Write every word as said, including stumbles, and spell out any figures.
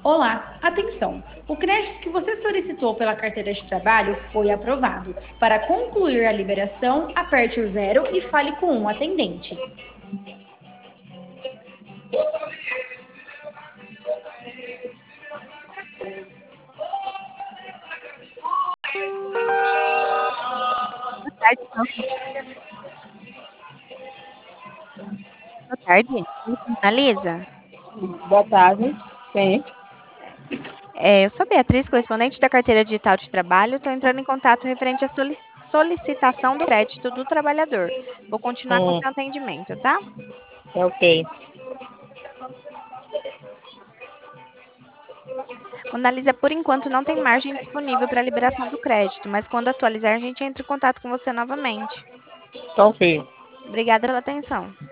Olá, atenção! O crédito que você solicitou pela carteira de trabalho foi aprovado. Para concluir a liberação, aperte o zero e fale com um atendente. Boa tarde, nossa. Boa tarde, Analisa. Boa tarde. Quem? É, eu sou Beatriz, correspondente da carteira digital de trabalho. Estou entrando em contato referente à soli- solicitação do crédito do trabalhador. Vou continuar com o Hum, seu atendimento, tá? é ok. Analisa, por enquanto, não tem margem disponível para liberação do crédito, mas quando atualizar, a gente entra em contato com você novamente. Tá ok. Obrigada pela atenção.